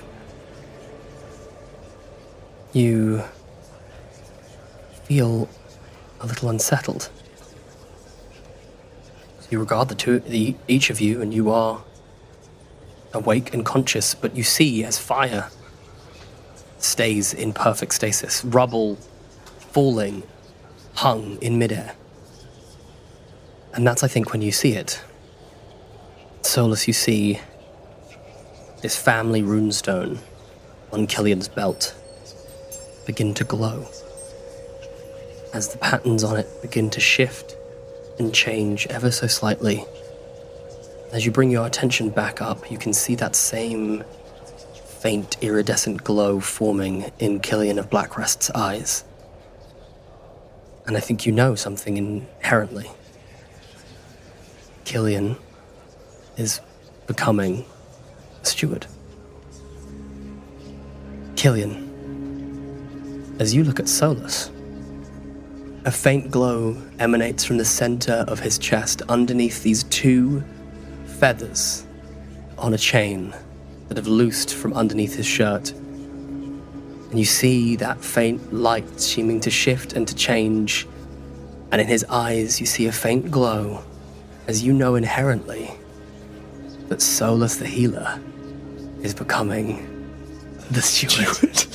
You feel a little unsettled. You regard each of you, and you are awake and conscious, but you see as fire stays in perfect stasis, rubble falling, hung in midair. And that's, I think, when you see it. Solus, you see this family runestone on Killian's belt begin to glow as the patterns on it begin to shift and change ever so slightly. As you bring your attention back up, you can see that same faint iridescent glow forming in Killian of Blackrest's eyes. And I think you know something inherently. Killian is becoming a steward. Killian, as you look at Solus, a faint glow emanates from the center of his chest underneath these two feathers on a chain that have loosed from underneath his shirt. And you see that faint light seeming to shift and to change. And in his eyes, you see a faint glow, as you know inherently that Solus the healer is becoming the steward.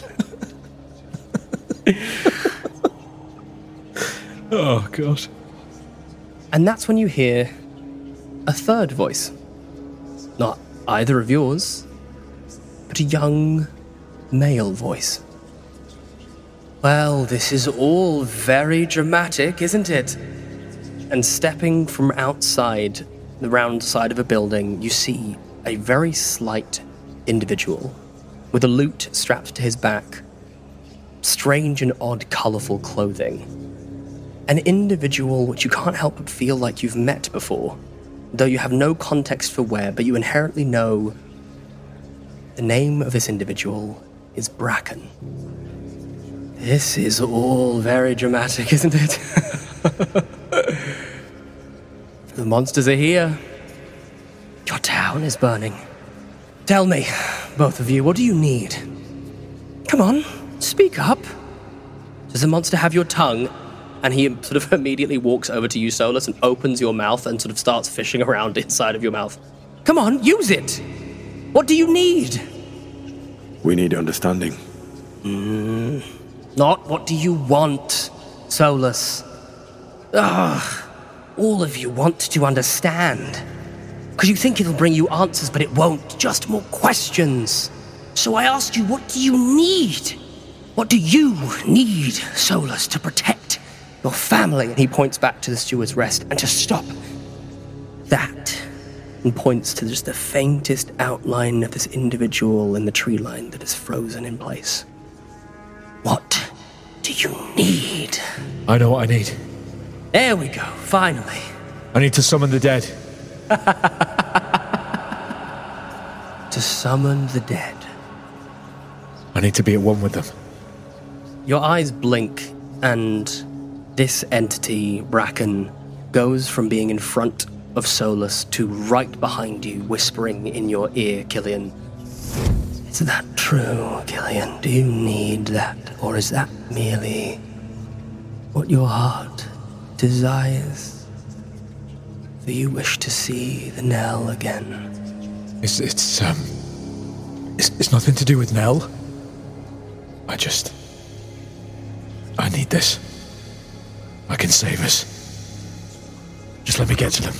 Oh, God. And that's when you hear a third voice. Not either of yours, but a young male voice. Well, this is all very dramatic, isn't it? And stepping from outside the round side of a building, you see a very slight individual with a lute strapped to his back, strange and odd, colourful clothing. An individual which you can't help but feel like you've met before, though you have no context for where, but you inherently know the name of this individual is Bracken. This is all very dramatic, isn't it? The monsters are here. Your town is burning. Tell me, both of you, what do you need? Come on, speak up. Does the monster have your tongue? And he sort of immediately walks over to you, Solus, and opens your mouth and sort of starts fishing around inside of your mouth. Come on, use it! What do you need? We need understanding. Not what do you want, Solus. All of you want to understand. Because you think it'll bring you answers, but it won't. Just more questions. So I asked you, what do you need? What do you need, Solus, to protect your family? And he points back to the Steward's Rest and to stop that. And points to just the faintest outline of this individual in the tree line that is frozen in place. What do you need? I know what I need. There we go, finally. I need to summon the dead. To summon the dead. I need to be at one with them. Your eyes blink, and this entity, Bracken, goes from being in front of Solus to right behind you, whispering in your ear, Killian. Is that true, Killian? Do you need that? Or is that merely what your heart desires? Do you wish to see the Nell again? It's nothing to do with Nell. I need this. I can save us. Just let me get to them.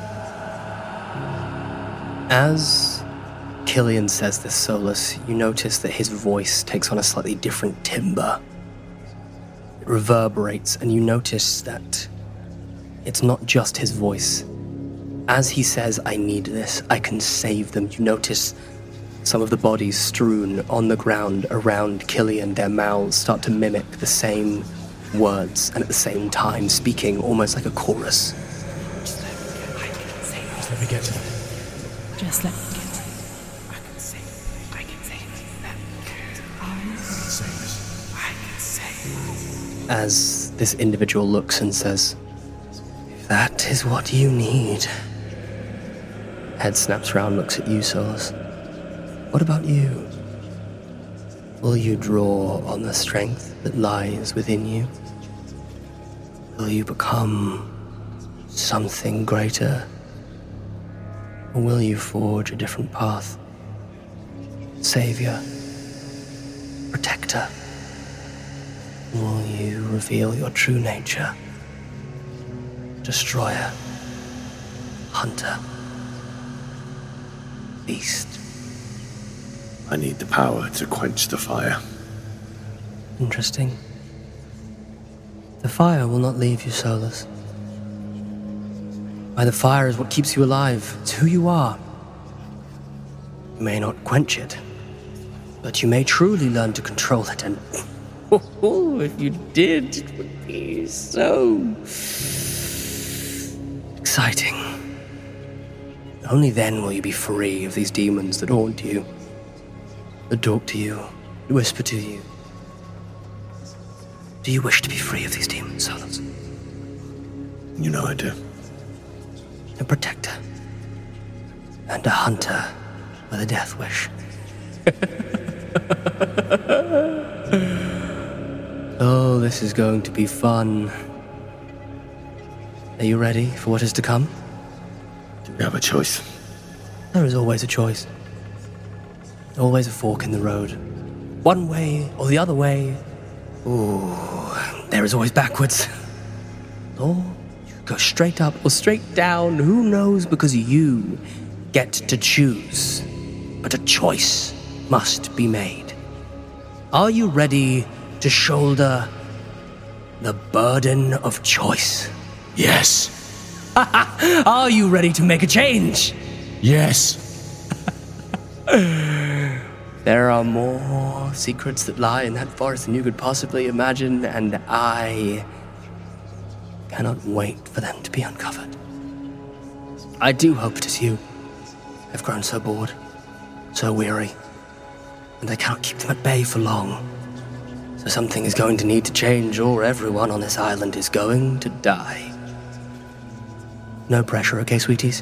As Killian says this, Solus, you notice that his voice takes on a slightly different timbre. It reverberates, and you notice that it's not just his voice. As he says, I need this, I can save them, you notice some of the bodies strewn on the ground around Killian, their mouths start to mimic the same words, and at the same time speaking almost like a chorus. Just let me get to them. Just let me get to them. I can save them. I can save them. I can save them. As this individual looks and says, if that is what you need. Head snaps round, looks at you, Solus. What about you? Will you draw on the strength that lies within you? Will you become something greater? Or will you forge a different path? Savior? Protector? Will you reveal your true nature? Destroyer? Hunter? Beast? I need the power to quench the fire. Interesting. The fire will not leave you, Solus. Why, the fire is what keeps you alive. It's who you are. You may not quench it, but you may truly learn to control it, and if you did, it would be so exciting. Only then will you be free of these demons that haunt you, that talk to you, that whisper to you. Do you wish to be free of these demons, Solus? You know I do. A protector. And a hunter with a death wish. Oh, this is going to be fun. Are you ready for what is to come? Do we have a choice? There is always a choice. Always a fork in the road. One way or the other way. Ooh, there is always backwards. Or you go straight up or straight down. Who knows? Because you get to choose. But a choice must be made. Are you ready to shoulder the burden of choice? Yes. Are you ready to make a change? Yes. There are more secrets that lie in that forest than you could possibly imagine, and I cannot wait for them to be uncovered. I do hope it is you. I've grown so bored, so weary, and I cannot keep them at bay for long. So something is going to need to change, or everyone on this island is going to die. No pressure, okay, sweeties?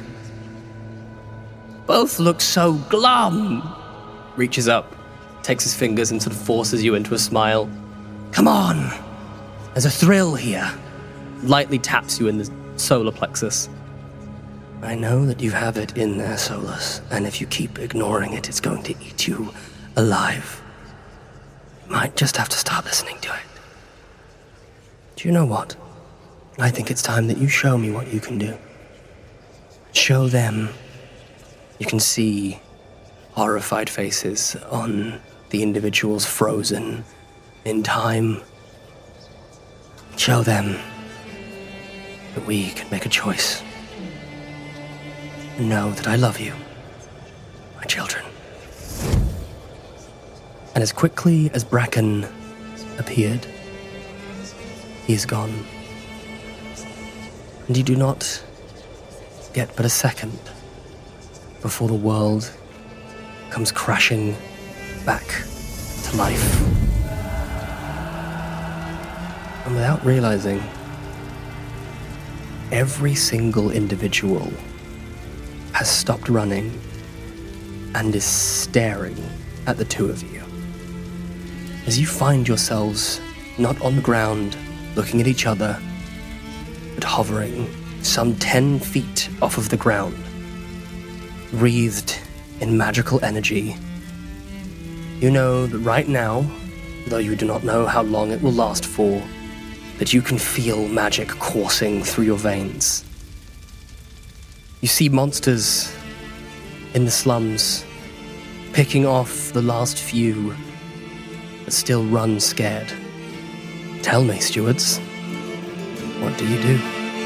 Both look so glum. Reaches up, takes his fingers and sort of forces you into a smile. Come on! There's a thrill here. Lightly taps you in the solar plexus. I know that you have it in there, Solus, and if you keep ignoring it, it's going to eat you alive. You might just have to start listening to it. Do you know what? I think it's time that you show me what you can do. Show them. You can see horrified faces on the individuals frozen in time. Show them that we can make a choice. And know that I love you, my children. And as quickly as Bracken appeared, he is gone. And you do not get but a second before the world comes crashing back to life. And without realizing, every single individual has stopped running and is staring at the two of you. As you find yourselves not on the ground looking at each other, but hovering some 10 feet off of the ground, wreathed in magical energy. You know that right now, though you do not know how long it will last for, that you can feel magic coursing through your veins. You see monsters in the slums, picking off the last few that still run scared. Tell me, stewards, what do you do?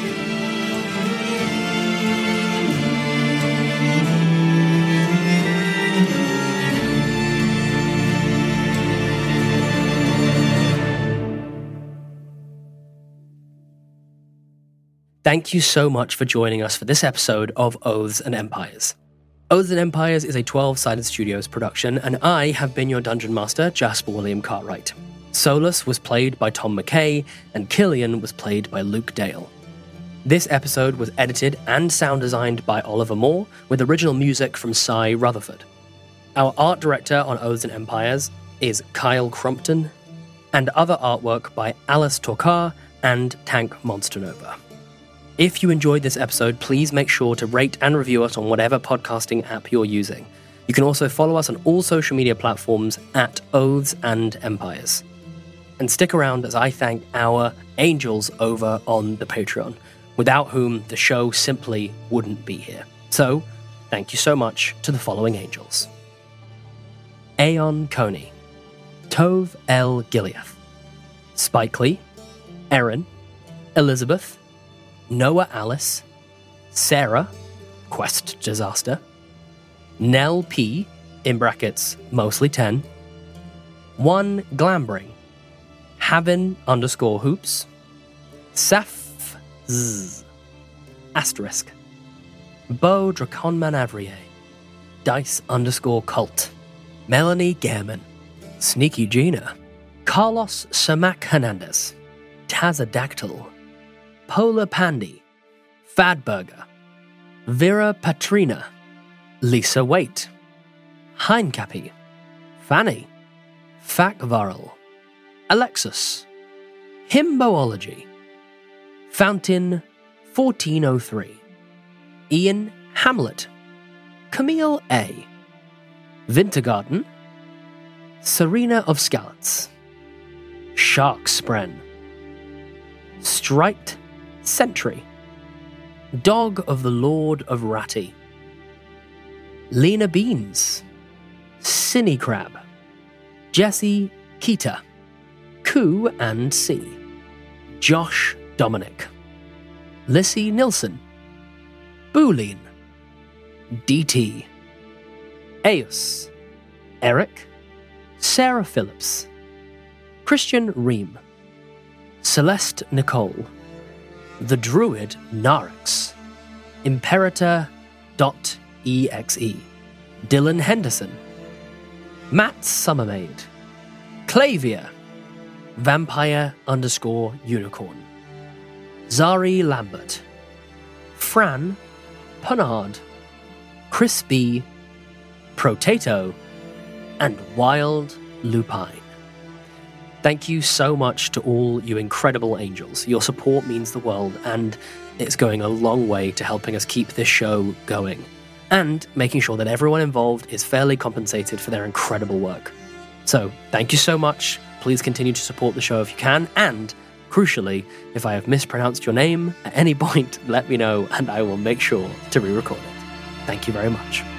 Thank you so much for joining us for this episode of Oaths and Empires. Oaths and Empires is a 12-Sided Studios production, and I have been your Dungeon Master, Jasper William Cartwright. Solus was played by Tom McKay, and Killian was played by Luke Dale. This episode was edited and sound designed by Oliver Moore, with original music from Cy Rutherford. Our art director on Oaths and Empires is Kyle Crumpton, and other artwork by Alice Torkar and Tank Monster Nova. If you enjoyed this episode, please make sure to rate and review us on whatever podcasting app you're using. You can also follow us on all social media platforms at Oaths and Empires. And stick around as I thank our angels over on the Patreon, without whom the show simply wouldn't be here. So, thank you so much to the following angels. Aeon Coney, Tove L. Gileath, Spike Lee, Erin, Elizabeth, Noah Alice, Sarah, Quest Disaster, Nell P, in brackets, mostly 10, 1 Glambring, Havin_Hoops, Saf Z, asterisk, Bo Draconman Avrier, Dice_Cult, Melanie Gehrman, Sneaky Gina, Carlos Samak Hernandez, Tazadactyl, Polar Pandy, Fadburger, Vera Patrina, Lisa Waite, Heinkappy, Fanny, Fakvarl, Alexis, Hymboology, Fountain 1403, Ian Hamlet, Camille A, Wintergarten, Serena of Skalitz, Sharkspren, Striped Sentry, Dog of the Lord of Ratty, Lena Beans, Cinny Crab, Jesse Keita, Koo and C, Josh Dominic, Lissy Nilsson, Boolean, DT, Eus, Eric, Sarah Phillips, Christian Ream, Celeste Nicole, The Druid Narix, Imperator.exe, Dylan Henderson, Matt Summermaid, Clavia, Vampire_Unicorn, Zari Lambert, Fran Punard, Chris B, Protato, and Wild Lupine. Thank you so much to all you incredible angels. Your support means the world, and it's going a long way to helping us keep this show going, and making sure that everyone involved is fairly compensated for their incredible work. So, thank you so much. Please continue to support the show if you can, and, crucially, if I have mispronounced your name at any point, let me know, and I will make sure to re-record it. Thank you very much.